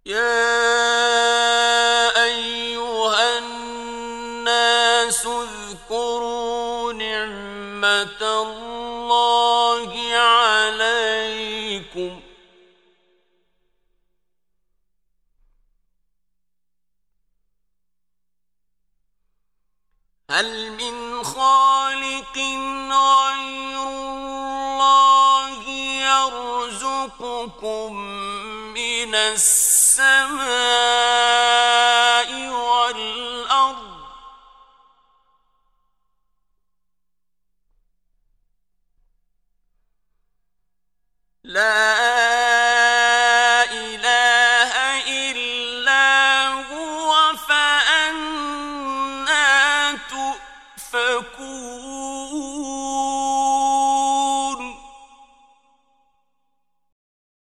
يا أيها الناس اذكروا نعمة الله عليكم هل من خالق غير الله يرزقكم من السماء والأرض لا